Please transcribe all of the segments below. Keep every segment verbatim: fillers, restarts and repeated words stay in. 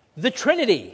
The Trinity.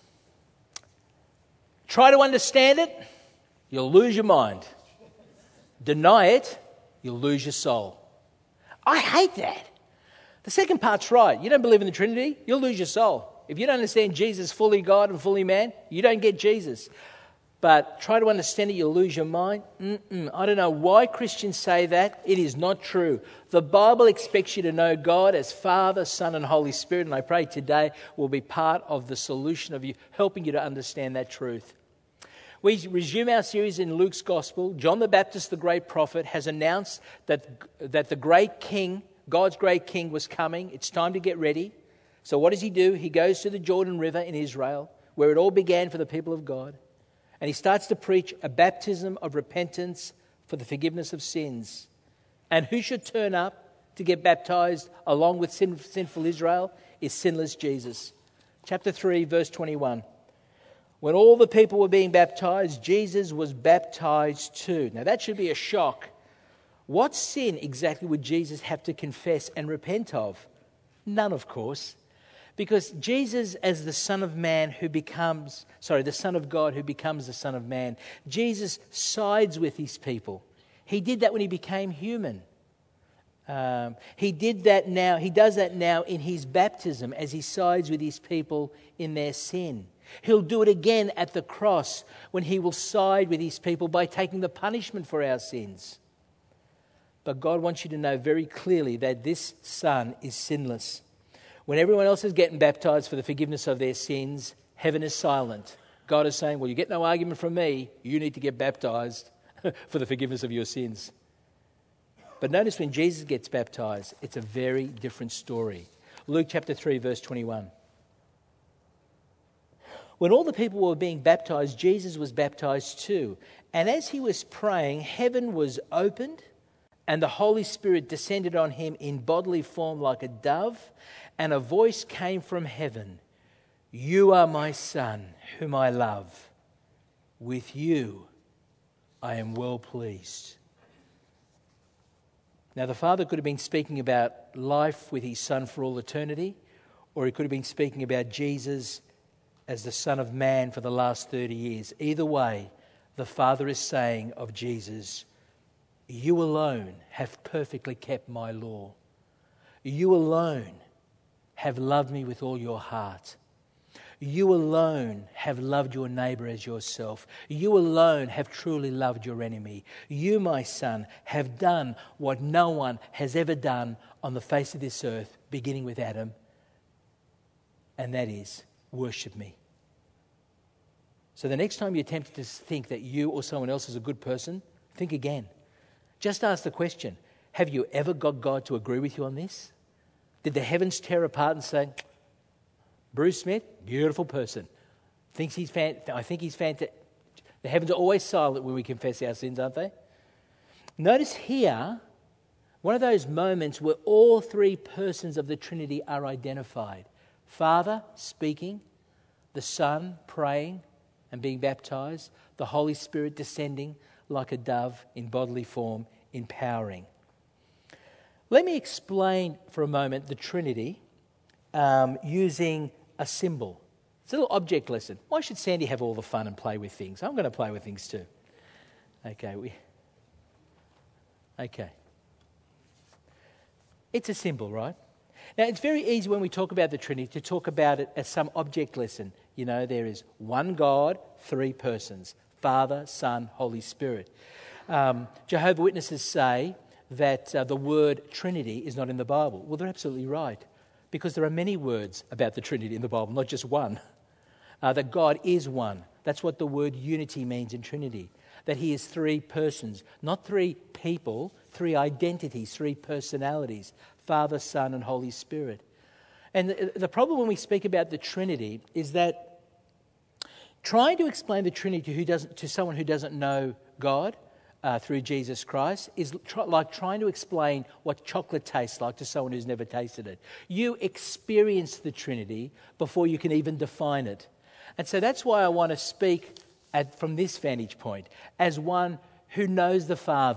Try to understand it, you'll lose your mind. Deny it, you'll lose your soul. I hate that. The second part's right. You don't believe in the Trinity, you'll lose your soul. If you don't understand Jesus fully God and fully man, you don't get Jesus. But try to understand it, you'll lose your mind. Mm-mm. I don't know why Christians say that. It is not true. The Bible expects you to know God as Father, Son, and Holy Spirit. And I pray today will be part of the solution of you, helping you to understand that truth. We resume our series in Luke's Gospel. John the Baptist, the great prophet, has announced that, that the great king, God's great king, was coming. It's time to get ready. So what does he do? He goes to the Jordan River in Israel, where it all began for the people of God. And he starts to preach a baptism of repentance for the forgiveness of sins. And who should turn up to get baptized along with sin, sinful Israel is sinless Jesus. Chapter three, verse twenty-one. When all the people were being baptized, Jesus was baptized too. Now that should be a shock. What sin exactly would Jesus have to confess and repent of? None, of course. Because Jesus, as the Son of Man who becomes, sorry, the Son of God who becomes the Son of Man, Jesus sides with his people. He did that when he became human. Um, he did that now, he does that now in his baptism as he sides with his people in their sin. He'll do it again at the cross when he will side with his people by taking the punishment for our sins. But God wants you to know very clearly that this Son is sinless. When everyone else is getting baptized for the forgiveness of their sins, heaven is silent. God is saying, well, you get no argument from me. You need to get baptized for the forgiveness of your sins. But notice when Jesus gets baptized, it's a very different story. Luke chapter three, verse twenty-one. When all the people were being baptized, Jesus was baptized too. And as he was praying, heaven was opened, and the Holy Spirit descended on him in bodily form like a dove, and a voice came from heaven, "You are my Son, whom I love. With you I am well pleased." Now the Father could have been speaking about life with his Son for all eternity, or he could have been speaking about Jesus as the Son of Man for the last thirty years. Either way, the Father is saying of Jesus, "You alone have perfectly kept my law. You alone have loved me with all your heart. You alone have loved your neighbour as yourself. You alone have truly loved your enemy. You, my Son, have done what no one has ever done on the face of this earth, beginning with Adam, and that is worship me." So the next time you're tempted to think that you or someone else is a good person, think again. Just ask the question, have you ever got God to agree with you on this? Did the heavens tear apart and say, Bruce Smith, beautiful person. Thinks he's fan- I think he's fantastic. The heavens are always silent when we confess our sins, aren't they? Notice here, one of those moments where all three persons of the Trinity are identified. Father speaking, the Son praying and being baptized, the Holy Spirit descending like a dove in bodily form, empowering. Let me explain for a moment the Trinity um, using a symbol. It's a little object lesson. Why should Sandy have all the fun and play with things? I'm going to play with things too. Okay. We, okay. It's a symbol, right? Now, it's very easy when we talk about the Trinity to talk about it as some object lesson. You know, there is one God, three persons, Father, Son, Holy Spirit. Um, Jehovah's Witnesses say that uh, the word Trinity is not in the Bible. Well, they're absolutely right, because there are many words about the Trinity in the Bible, not just one. Uh, that God is one. That's what the word unity means in Trinity. That he is three persons, not three people, three identities, three personalities, Father, Son, and Holy Spirit. And the, the problem when we speak about the Trinity is that trying to explain the Trinity to, who doesn't, to someone who doesn't know God uh, through Jesus Christ is tr- like trying to explain what chocolate tastes like to someone who's never tasted it. You experience the Trinity before you can even define it. And so that's why I want to speak at, from this vantage point, as one who knows the Father,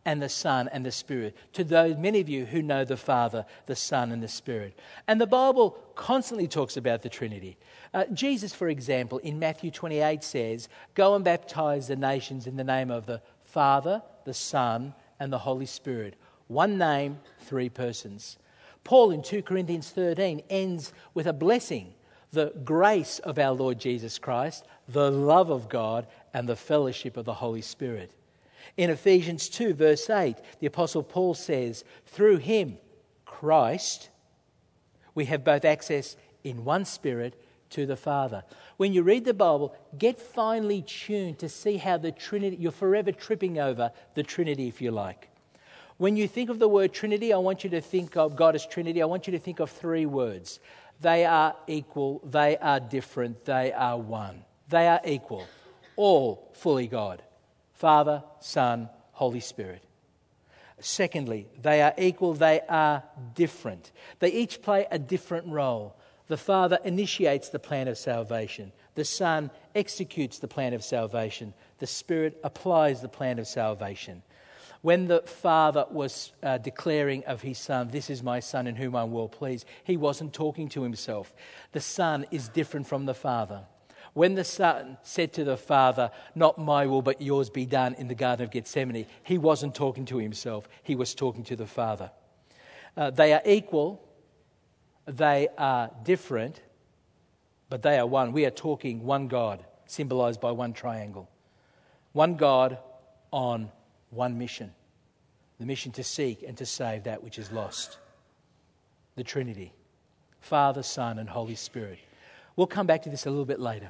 and the Son and the Spirit, to those many of you who know the Father, the Son and the Spirit. And the Bible constantly talks about the Trinity. Uh, Jesus, for example, in Matthew twenty-eight says, "Go and baptize the nations in the name of the Father, the Son and the Holy Spirit." One name, three persons. Paul in two Corinthians thirteen ends with a blessing: the grace of our Lord Jesus Christ, the love of God and the fellowship of the Holy Spirit. In Ephesians two, verse eight, the Apostle Paul says, "Through him, Christ, we have both access in one Spirit to the Father." When you read the Bible, get finely tuned to see how the Trinity, you're forever tripping over the Trinity, if you like. When you think of the word Trinity, I want you to think of God as Trinity. I want you to think of three words. They are equal, they are different, they are one. They are equal, all fully God. Father, Son, Holy Spirit. Secondly, they are equal, they are different. They each play a different role. The Father initiates the plan of salvation. The Son executes the plan of salvation. The Spirit applies the plan of salvation. When the Father was uh, declaring of his Son, "This is my Son in whom I'm well pleased," he wasn't talking to himself. The Son is different from the Father. When the Son said to the Father, "Not my will, but yours be done," in the Garden of Gethsemane, he wasn't talking to himself. He was talking to the Father. Uh, they are equal. They are different. But they are one. We are talking one God, symbolized by one triangle. One God on one mission. The mission to seek and to save that which is lost. The Trinity. Father, Son, and Holy Spirit. We'll come back to this a little bit later.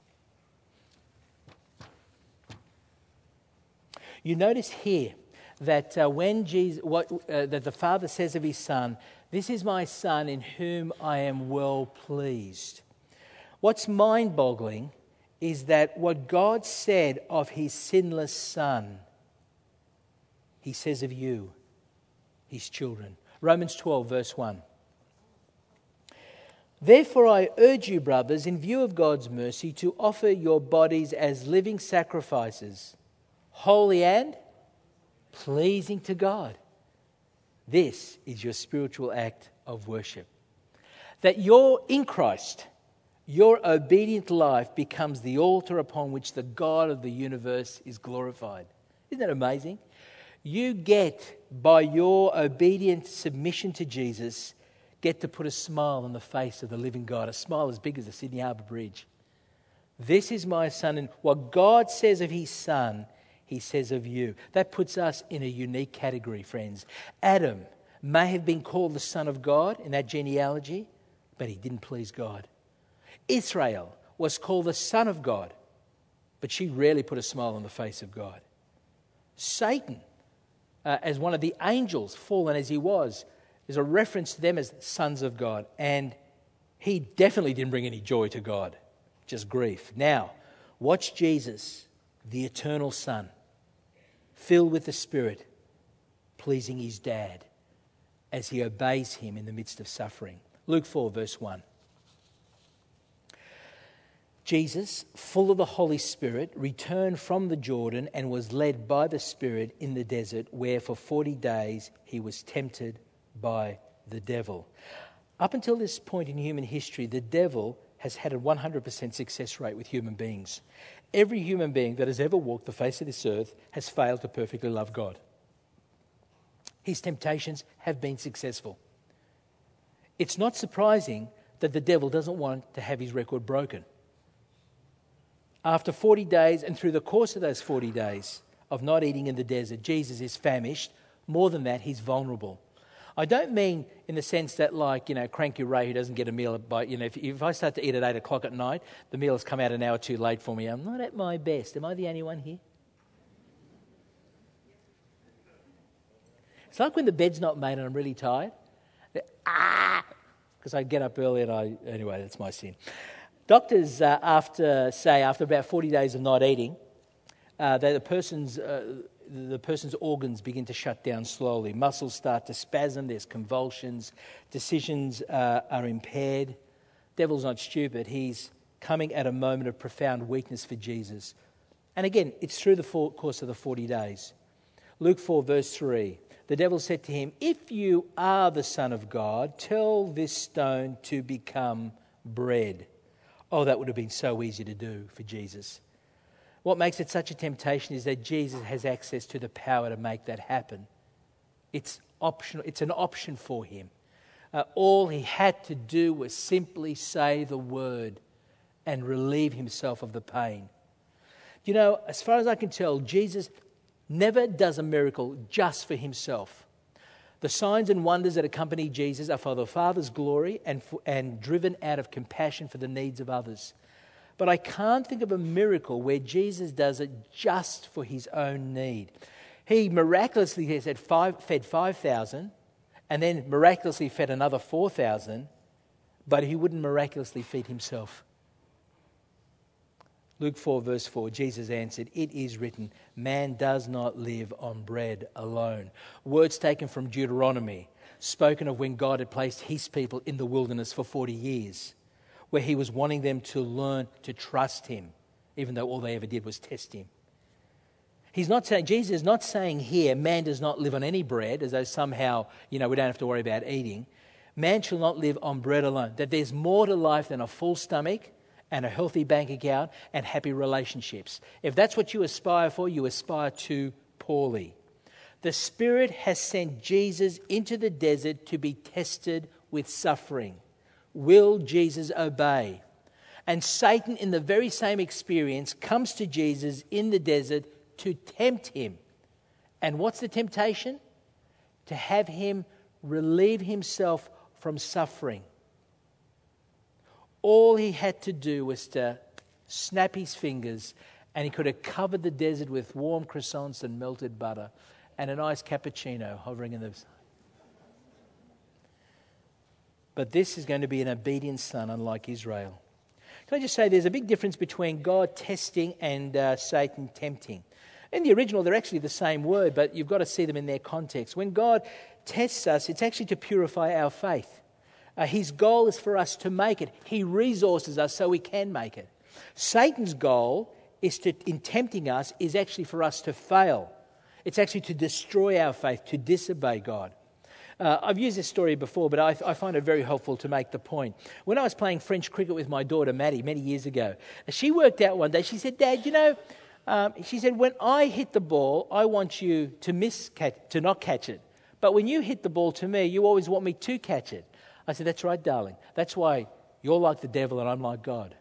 You notice here that uh, when Jesus, what, uh, that the Father says of his Son, "This is my Son in whom I am well pleased." What's mind-boggling is that what God said of his sinless Son, he says of you, his children. Romans twelve, verse one. "Therefore I urge you, brothers, in view of God's mercy, to offer your bodies as living sacrifices, holy and pleasing to God. This is your spiritual act of worship." That you're in Christ, your obedient life becomes the altar upon which the God of the universe is glorified. Isn't that amazing? You get, by your obedient submission to Jesus, get to put a smile on the face of the living God, a smile as big as the Sydney Harbour Bridge. This is my Son, and what God says of his Son, he says of you. That puts us in a unique category, friends. Adam may have been called the Son of God in that genealogy, but he didn't please God. Israel was called the Son of God, but she rarely put a smile on the face of God. Satan, uh, as one of the angels, fallen as he was, is a reference to them as sons of God, and he definitely didn't bring any joy to God, just grief. Now, watch Jesus, the eternal Son, filled with the Spirit, pleasing his dad as he obeys him in the midst of suffering. Luke four, verse one. Jesus, full of the Holy Spirit, returned from the Jordan and was led by the Spirit in the desert, where for forty days he was tempted by the devil. Up until this point in human history, the devil has had a one hundred percent success rate with human beings. Every human being that has ever walked the face of this earth has failed to perfectly love God. His temptations have been successful. It's not surprising that the devil doesn't want to have his record broken. After forty days, and through the course of those forty days of not eating in the desert, Jesus is famished. More than that, he's vulnerable. I don't mean in the sense that, like, you know, Cranky Ray, who doesn't get a meal by, you know, if, if I start to eat at eight o'clock at night, the meal has come out an hour too late for me. I'm not at my best. Am I the only one here? It's like when the bed's not made and I'm really tired. Ah! Because I get up early and I, anyway, that's my sin. Doctors, uh, after, say, after about forty days of not eating, uh, that the person's... Uh, the person's organs begin to shut down slowly. Muscles start to spasm, there's convulsions, decisions uh, are impaired. Devil's not stupid. He's coming at a moment of profound weakness for Jesus. And again, it's through the course of the forty days. Luke four, verse three. The devil said to him, "If you are the Son of God, tell this stone to become bread." Oh, that would have been so easy to do for Jesus. What makes it such a temptation is that Jesus has access to the power to make that happen. It's optional. It's an option for him. Uh, all he had to do was simply say the word and relieve himself of the pain. You know, as far as I can tell, Jesus never does a miracle just for himself. The signs and wonders that accompany Jesus are for the Father's glory and, for, and driven out of compassion for the needs of others. But I can't think of a miracle where Jesus does it just for his own need. He miraculously has fed five, fed five thousand and then miraculously fed another four thousand, but he wouldn't miraculously feed himself. Luke four, verse four, Jesus answered, "It is written, man does not live on bread alone." Words taken from Deuteronomy, spoken of when God had placed his people in the wilderness for forty years, where he was wanting them to learn to trust him, even though all they ever did was test him. He's not saying, Jesus is not saying here, man does not live on any bread, as though somehow, you know, we don't have to worry about eating. Man shall not live on bread alone. That there's more to life than a full stomach and a healthy bank account and happy relationships. If that's what you aspire for, you aspire too poorly. The Spirit has sent Jesus into the desert to be tested with suffering. Will Jesus obey? And Satan, in the very same experience, comes to Jesus in the desert to tempt him. And what's the temptation? To have him relieve himself from suffering. All he had to do was to snap his fingers and he could have covered the desert with warm croissants and melted butter and a nice cappuccino hovering in the... But this is going to be an obedient son, unlike Israel. Can I just say there's a big difference between God testing and uh, Satan tempting. In the original, they're actually the same word, but you've got to see them in their context. When God tests us, it's actually to purify our faith. Uh, his goal is for us to make it. He resources us so we can make it. Satan's goal is to, in tempting us, is actually for us to fail. It's actually to destroy our faith, to disobey God. Uh, I've used this story before, but I, I find it very helpful to make the point. When I was playing French cricket with my daughter, Maddie, many years ago, she worked out one day, she said, "Dad, you know," um, she said, "when I hit the ball, I want you to miss catch, to not catch it. But when you hit the ball to me, you always want me to catch it." I said, "That's right, darling. That's why you're like the devil and I'm like God."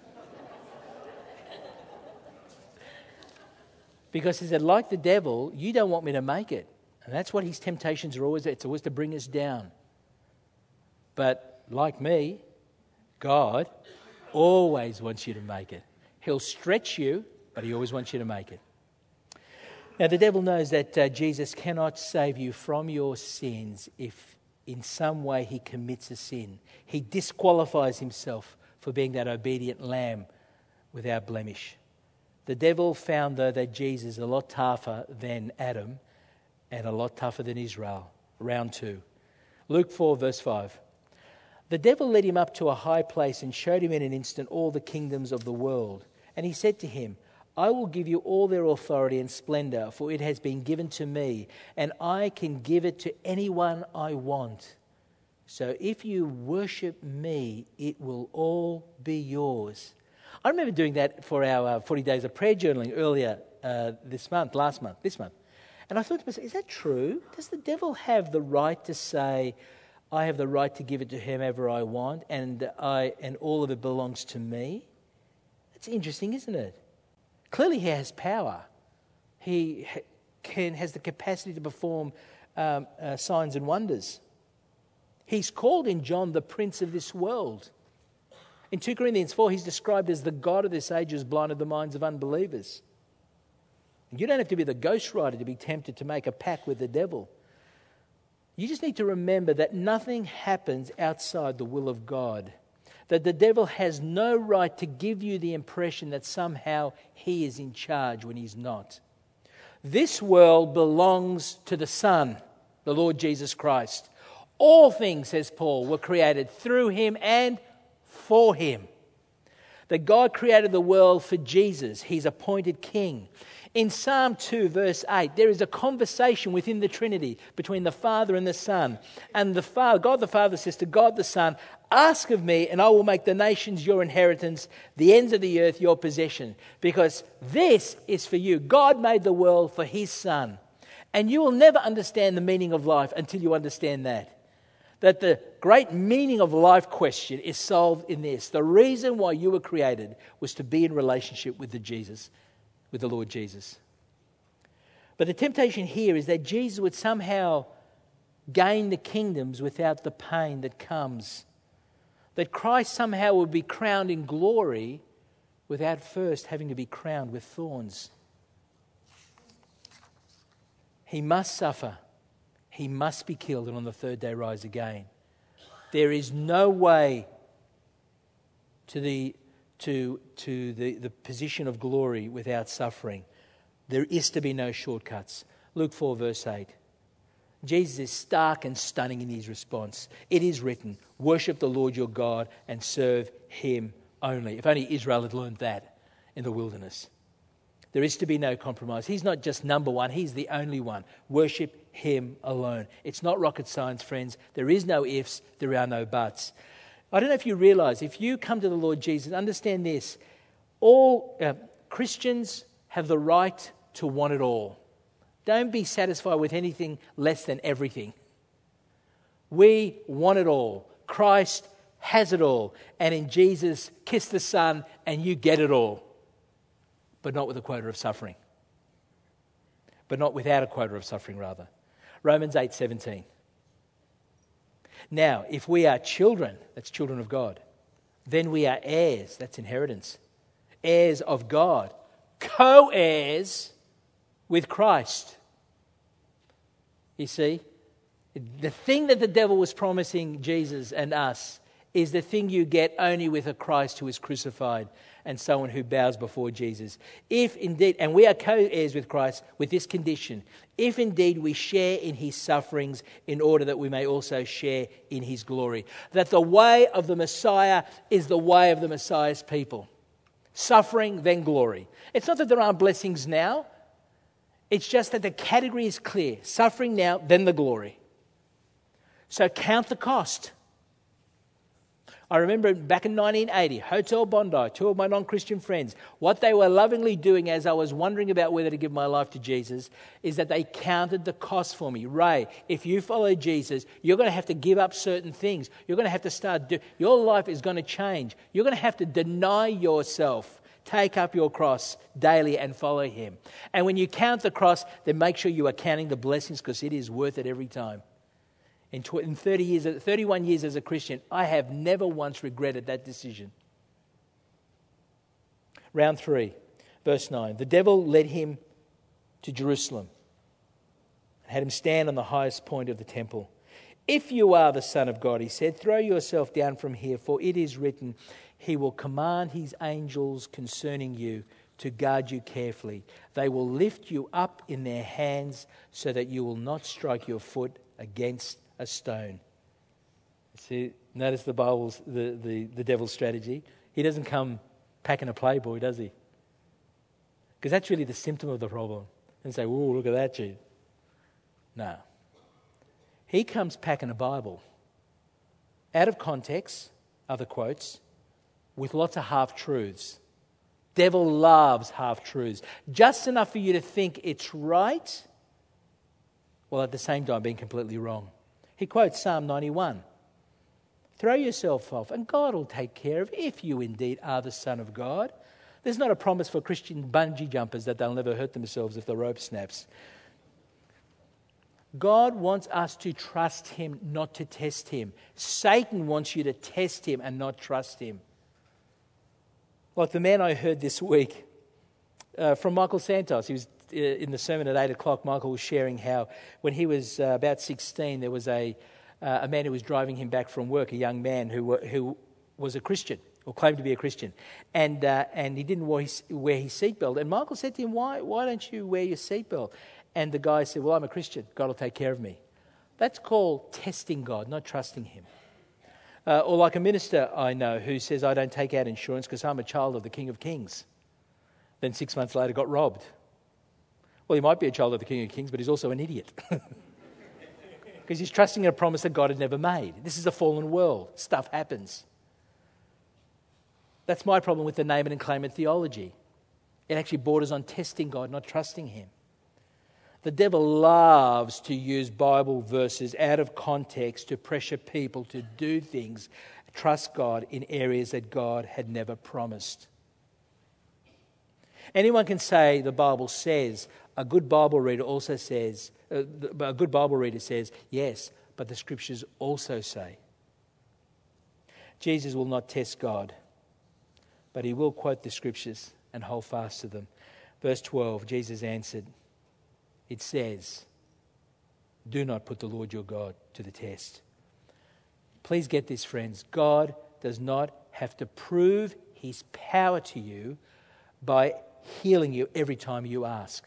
Because he said, like the devil, you don't want me to make it. And that's what his temptations are always. It's always to bring us down. But like me, God always wants you to make it. He'll stretch you, but he always wants you to make it. Now, the devil knows that uh, Jesus cannot save you from your sins if in some way he commits a sin. He disqualifies himself for being that obedient lamb without blemish. The devil found, though, that Jesus is a lot tougher than Adam and a lot tougher than Israel. Round two. Luke four, verse five. The devil led him up to a high place and showed him in an instant all the kingdoms of the world. And he said to him, "I will give you all their authority and splendor, for it has been given to me, and I can give it to anyone I want. So if you worship me, it will all be yours." I remember doing that for our uh, forty days of prayer journaling earlier uh, this month, last month, this month. And I thought to myself, is that true? Does the devil have the right to say, I have the right to give it to whomever I want and I and all of it belongs to me? That's interesting, isn't it? Clearly he has power. He can has the capacity to perform um, uh, signs and wonders. He's called in John the prince of this world. In two Corinthians four, he's described as the God of this age who has blinded the minds of unbelievers. You don't have to be the ghostwriter to be tempted to make a pact with the devil. You just need to remember that nothing happens outside the will of God. That the devil has no right to give you the impression that somehow he is in charge when he's not. This world belongs to the Son, the Lord Jesus Christ. All things, says Paul, were created through him and for him. that God created the world for Jesus, his appointed king. In Psalm two, verse eight, there is a conversation within the Trinity between the Father and the Son. And the Father, God the Father says to God the Son, ask of me and I will make the nations your inheritance, the ends of the earth your possession. Because this is for you. God made the world for his Son. And you will never understand the meaning of life until you understand that. That the great meaning of life question is solved in this. The reason why you were created was to be in relationship with the Jesus, with the Lord Jesus. But the temptation here is that Jesus would somehow gain the kingdoms without the pain that comes. That Christ somehow would be crowned in glory without first having to be crowned with thorns. He must suffer. He must be killed and on the third day rise again. There is no way to the to, to the, the position of glory without suffering. There is to be no shortcuts. Luke four verse eight. Jesus is stark and stunning in his response. It is written, worship the Lord your God and serve him only. If only Israel had learned that in the wilderness. There is to be no compromise. He's not just number one, he's the only one. Worship him alone. It's not rocket science, friends. There is no ifs, there are no buts. I don't know if you realize, if you come to the Lord Jesus, understand this. All uh, Christians have the right to want it all. Don't be satisfied with anything less than everything. We want it all. Christ has it all. And in Jesus, kiss the Son and you get it all. But not with a quota of suffering. But not without a quota of suffering, rather. Romans eight seventeen. Now, if we are children, that's children of God, then we are heirs, that's inheritance. Heirs of God. Co-heirs with Christ. You see, the thing that the devil was promising Jesus and us is the thing you get only with a Christ who is crucified and someone who bows before Jesus. If indeed, and we are co-heirs with Christ with this condition, if indeed we share in his sufferings in order that we may also share in his glory. That the way of the Messiah is the way of the Messiah's people. Suffering, then glory. It's not that there aren't blessings now. It's just that the category is clear. Suffering now, then the glory. So count the cost. I remember back in nineteen eighty, Hotel Bondi, two of my non-Christian friends, what they were lovingly doing as I was wondering about whether to give my life to Jesus is that they counted the cost for me. Ray, if you follow Jesus, you're going to have to give up certain things. You're going to have to start, do, your life is going to change. You're going to have to deny yourself. Take up your cross daily and follow him. And when you count the cross, then make sure you are counting the blessings because it is worth it every time. In thirty years, thirty-one years as a Christian, I have never once regretted that decision. Round three, verse nine. The devil led him to Jerusalem and had him stand on the highest point of the temple. If you are the Son of God, he said, throw yourself down from here, for it is written, he will command his angels concerning you to guard you carefully. They will lift you up in their hands so that you will not strike your foot against a stone. See, notice the Bible's, the, the, the devil's strategy. He doesn't come packing a Playboy, does he? Because that's really the symptom of the problem. And say, whoa, look at that, Jude. No. He comes packing a Bible. Out of context, other quotes, with lots of half-truths. Devil loves half-truths. Just enough for you to think it's right, while at the same time being completely wrong. He quotes Psalm ninety-one. Throw yourself off and God will take care of it if you indeed are the Son of God. There's not a promise for Christian bungee jumpers that they'll never hurt themselves if the rope snaps. God wants us to trust him, not to test him. Satan wants you to test him and not trust him. Like the man I heard this week uh, from Michael Santos. He was uh, in the sermon at eight o'clock. Michael was sharing how when he was uh, about sixteen, there was a uh, a man who was driving him back from work, a young man who who was a Christian or claimed to be a Christian, and uh, and he didn't wear his, wear his seatbelt. And Michael said to him, "Why why don't you wear your seatbelt?" And the guy said, "Well, I'm a Christian. God will take care of me." That's called testing God, not trusting him. Uh, or like a minister I know who says, I don't take out insurance because I'm a child of the King of Kings. Then six months later got robbed. Well, he might be a child of the King of Kings, but he's also an idiot. Because he's trusting in a promise that God had never made. This is a fallen world. Stuff happens. That's my problem with the name it and claim it theology. It actually borders on testing God, not trusting him. The devil loves to use Bible verses out of context to pressure people to do things, trust God in areas that God had never promised. Anyone can say the Bible says. A good Bible reader also says, uh, a good Bible reader says, yes, but the scriptures also say. Jesus will not test God, but he will quote the scriptures and hold fast to them. Verse twelve, Jesus answered, it says, do not put the Lord your God to the test. Please get this, friends. God does not have to prove his power to you by healing you every time you ask.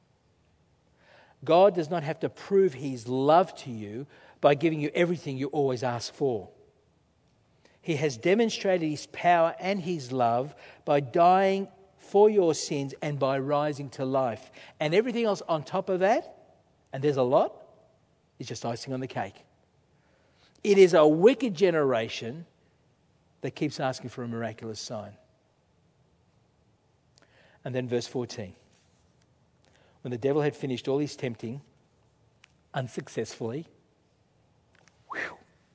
God does not have to prove his love to you by giving you everything you always ask for. He has demonstrated his power and his love by dying for your sins and by rising to life. And everything else on top of that, and there's a lot, is just icing on the cake. It is a wicked generation that keeps asking for a miraculous sign. And then verse fourteen. When the devil had finished all his tempting, unsuccessfully, whew,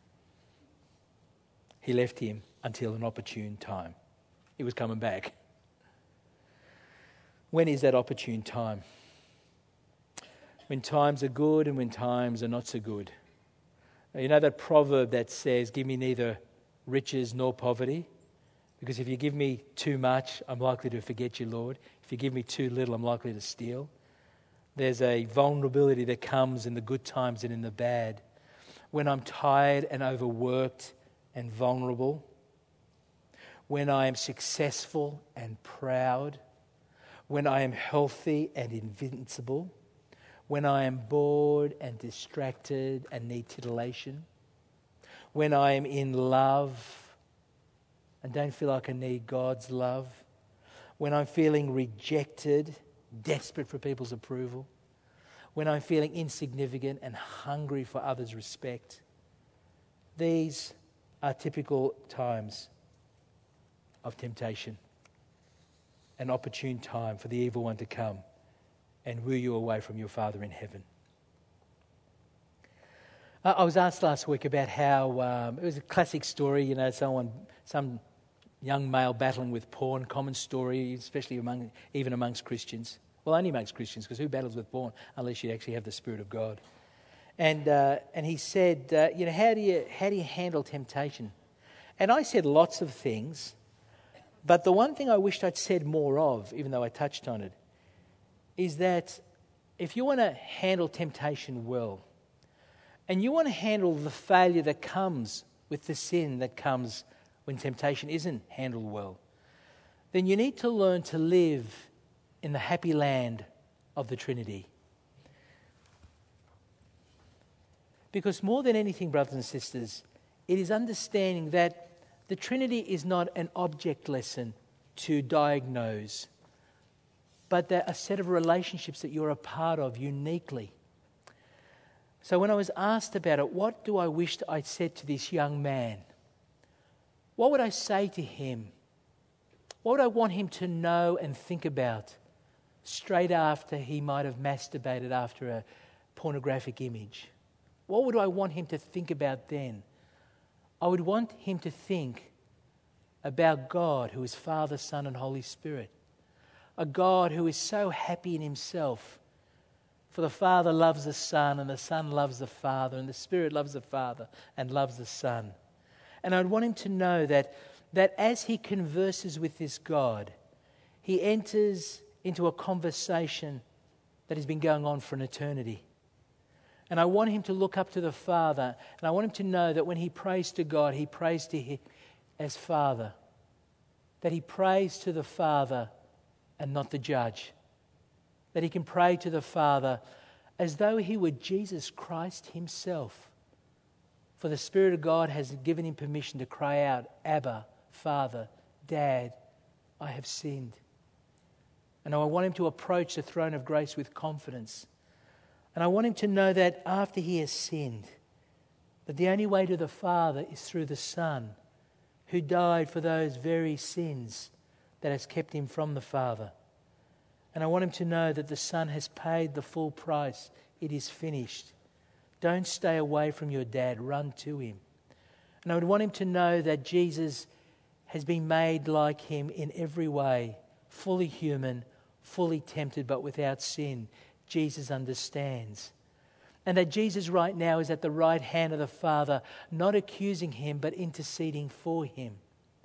he left him until an opportune time. He was coming back. When is that opportune time? When times are good and when times are not so good. You know that proverb that says, give me neither riches nor poverty? Because if you give me too much, I'm likely to forget you, Lord. If you give me too little, I'm likely to steal. There's a vulnerability that comes in the good times and in the bad. When I'm tired and overworked and vulnerable. When I am successful and proud. When I am healthy and invincible. When I am bored and distracted and need titillation. When I am in love and don't feel like I need God's love. When I'm feeling rejected, desperate for people's approval. When I'm feeling insignificant and hungry for others' respect. These are typical times of temptation. An opportune time for the evil one to come and woo you away from your Father in heaven. Uh, I was asked last week about how, um, it was a classic story, you know, someone, some young male battling with porn, common story, especially among, even amongst Christians. Well, only amongst Christians, because who battles with porn unless you actually have the Spirit of God? And uh, and he said, uh, you know, how do you how do you handle temptation? And I said lots of things, but the one thing I wished I'd said more of, even though I touched on it, is that if you want to handle temptation well, and you want to handle the failure that comes with the sin that comes when temptation isn't handled well, then you need to learn to live in the happy land of the Trinity. Because more than anything, brothers and sisters, it is understanding that the Trinity is not an object lesson to diagnose, but that a set of relationships that you're a part of uniquely. So when I was asked about it, what do I wish I'd said to this young man? What would I say to him? What would I want him to know and think about straight after he might have masturbated after a pornographic image? What would I want him to think about then? I would want him to think about God, who is Father, Son, and Holy Spirit. A God who is so happy in himself. For the Father loves the Son, and the Son loves the Father, and the Spirit loves the Father and loves the Son. And I'd want him to know that, that as he converses with this God, he enters into a conversation that has been going on for an eternity. And I want him to look up to the Father, and I want him to know that when he prays to God, he prays to him as Father. That he prays to the Father and not the judge. That he can pray to the Father as though he were Jesus Christ himself. For the Spirit of God has given him permission to cry out, Abba, Father, Dad, I have sinned. And I want him to approach the throne of grace with confidence. And I want him to know that after he has sinned, that the only way to the Father is through the Son, who died for those very sins that has kept him from the Father. And I want him to know that the Son has paid the full price. It is finished. Don't stay away from your dad. Run to him. And I would want him to know that Jesus has been made like him in every way, fully human, fully tempted, but without sin. Jesus understands. And that Jesus right now is at the right hand of the Father, not accusing him, but interceding for him.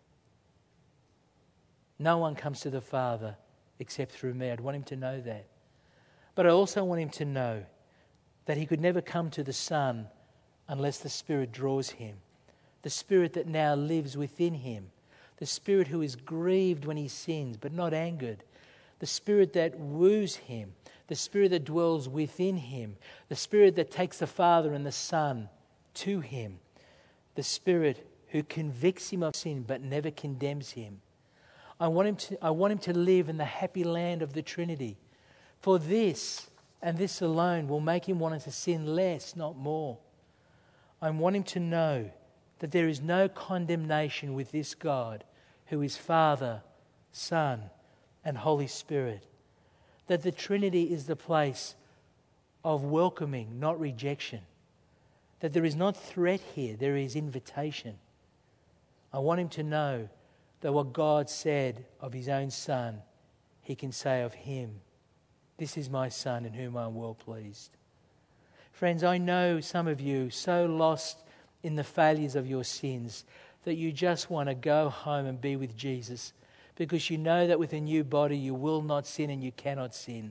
No one comes to the Father except through me. I'd want him to know that. But I also want him to know that he could never come to the Son unless the Spirit draws him. The Spirit that now lives within him. The Spirit who is grieved when he sins, but not angered. The Spirit that woos him. The Spirit that dwells within him. The Spirit that takes the Father and the Son to him. The Spirit who convicts him of sin but never condemns him. I want him to, I want him to live in the happy land of the Trinity. For this and this alone will make him want to sin less, not more. I want him to know that there is no condemnation with this God who is Father, Son, and Holy Spirit. That the Trinity is the place of welcoming, not rejection. That there is not threat here, there is invitation. I want him to know that what God said of his own Son, he can say of him, this is my Son in whom I am well pleased. Friends, I know some of you so lost in the failures of your sins that you just want to go home and be with Jesus because you know that with a new body you will not sin and you cannot sin.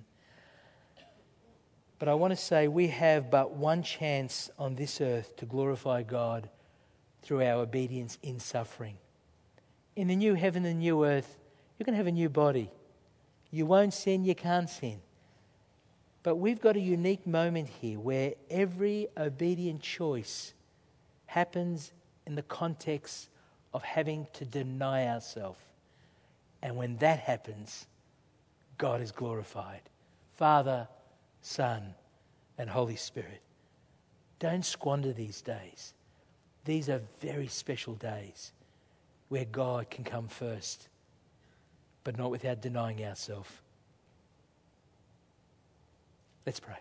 But I want to say we have but one chance on this earth to glorify God through our obedience in suffering. In the new heaven and new earth, you're going to have a new body. You won't sin, you can't sin. But we've got a unique moment here where every obedient choice happens in the context of having to deny ourselves. And when that happens, God is glorified. Father, Son, and Holy Spirit. Don't squander these days. These are very special days where God can come first, but not without denying ourselves. Let's pray.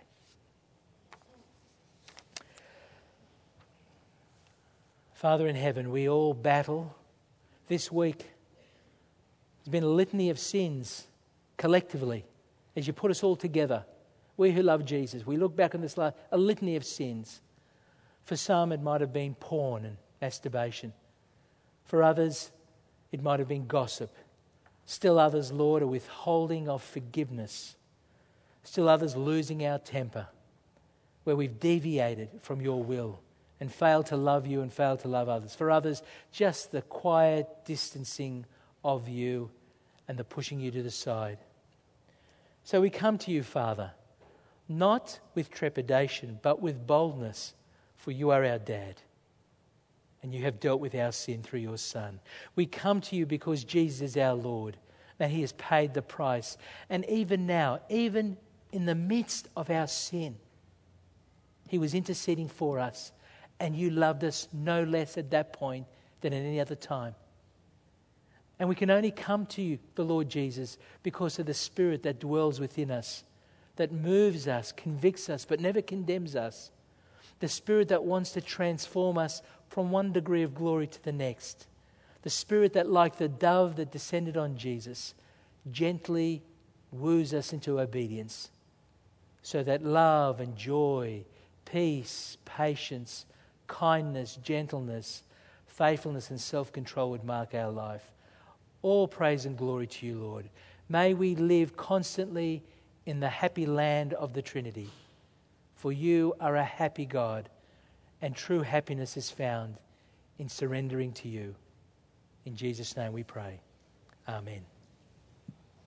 Father in heaven, we all battle. This week, there's been a litany of sins collectively as you put us all together. We who love Jesus, we look back on this life, a litany of sins. For some, it might have been porn and masturbation. For others, it might have been gossip. Still others, Lord, are withholding of forgiveness. Still others losing our temper, where we've deviated from your will and failed to love you and failed to love others. For others, just the quiet distancing of you and the pushing you to the side. So we come to you, Father, not with trepidation, but with boldness, for you are our dad. And you have dealt with our sin through your Son. We come to you because Jesus is our Lord, that he has paid the price. And even now, even in the midst of our sin, he was interceding for us. And you loved us no less at that point than at any other time. And we can only come to you, the Lord Jesus, because of the Spirit that dwells within us, that moves us, convicts us, but never condemns us. The Spirit that wants to transform us from one degree of glory to the next. The Spirit that, like the dove that descended on Jesus, gently woos us into obedience, so that love and joy, peace, patience, kindness, gentleness, faithfulness and self-control would mark our life. All praise and glory to you, Lord. May we live constantly in the happy land of the Trinity. For you are a happy God, and true happiness is found in surrendering to you. In Jesus' name we pray. Amen.